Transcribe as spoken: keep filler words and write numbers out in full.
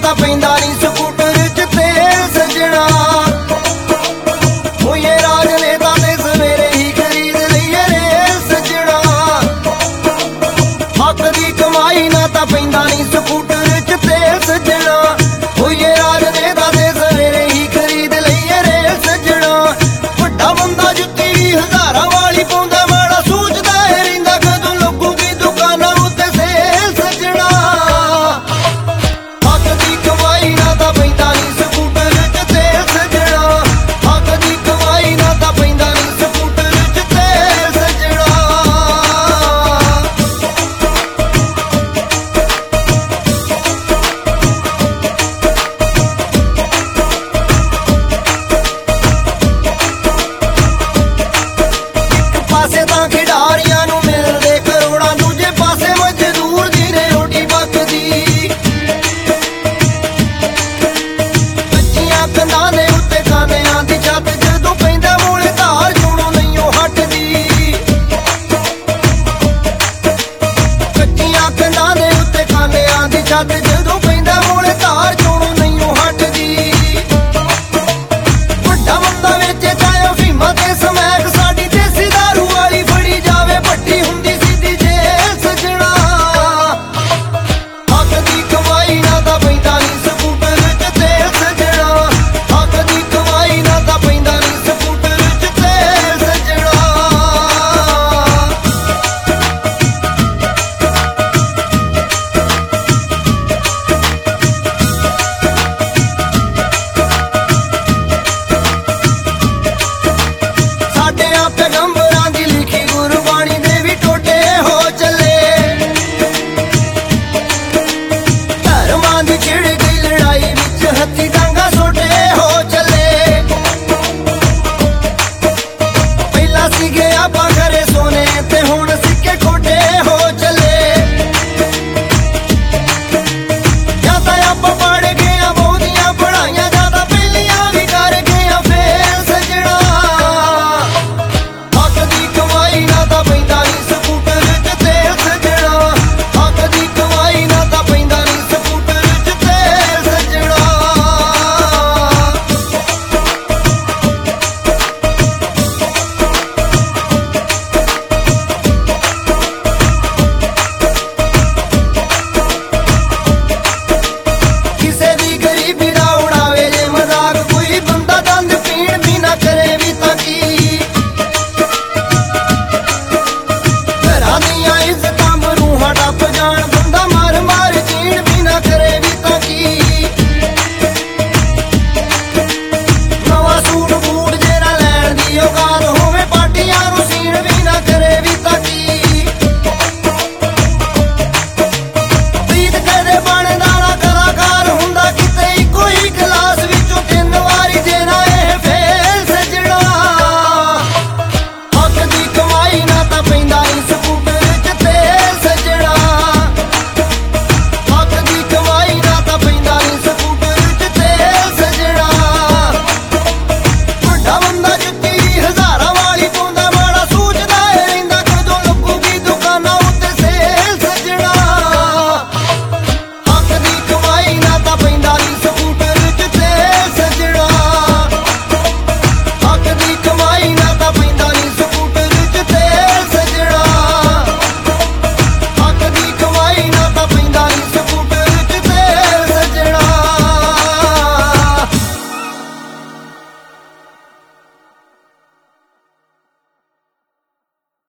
ਤਾਂ ਪੈਂਦਾ ਨਹੀਂ ਸਕੂਟਰ ਚ ਤੇਲ ਸਜਣਾ। ਹੋਏ ਰਾਜਨੇਤਾ ਤੇ ਸਵੇਰੇ ਹੀ ਖਰੀਦ ਲਈਏ ਰੇਲ ਸਜਣਾ। ਹੱਕ ਦੀ ਕਮਾਈ ਨਾ ਤਾਂ ਪੈਂਦਾ ਨਹੀਂ ਸਕੂਟਰ ਚ ਤੇਲ ਸਜਣਾ। ਹੋਏ ਰਾਜਨੇਤਾ ਤੇ ਸਵੇਰੇ ਹੀ ਖਰੀਦ ਲਈਏ ਰੇਲ ਸਜਣਾ। ਵੱਡਾ ਬੰਦਾ ਜੁੱਤੀ ਵੀ ਹਜ਼ਾਰਾਂ ਵਾਲੀ ਪਾਉਂਦਾ, ਮਾੜਾ ਸੋਚਦਾ ਹੈ ਰਹਿੰਦਾ ਕਦੋਂ ਲੱਗੂਗੀ ਦੁਕਾਨਾਂ ਉੱਤੇ ਸੇਲ ਸਜਣਾ। ਹੱਕ ਦੀ ਕਮਾਈ ਨਾ ਤਾਂ ਪੈਂਦਾ ਨਹੀਂ ਸਕੂਟਰ ਚ ਤੇਲ ਸਜਣਾ। ਹੱਕ ਦੀ ਕਮਾਈ ਨਾ ਤਾਂ ਪੈਂਦਾ ਨਹੀਂ ਸਕੂਟਰ ਚ ਤੇਲ ਸਜਣਾ। ਪਾਸੇ ਤਾਂ ਖਿਡਾਰੀਆਂ ਨੂੰ ਮਿਲਦੇ ਕਰੋੜਾਂ, ਦੂਜੇ ਪਾਸੇ ਮਜ਼ਦੂਰ ਦੀ ਨੇ ਰੋਟੀ ਪੱਕਦੀ। ਕੱਚੀਆਂ ਕੰਧਾਂ ਦੇ ਉੱਤੇ ਖਾਨਿਆਂ ਦੀ ਛੱਤ, ਜਦੋਂ ਪੈਂਦਾ ਮੂਲੇ ਧਾਰ ਜੂਣੋਂ ਨਹੀਂ ਉਹ ਹਟਦੀ। ਕੱਚੀਆਂ ਕੰਧਾਂ ਦੇ ਉੱਤੇ ਖਾਨਿਆਂ ਦੀ ਛੱਤ, ਜਦੋਂ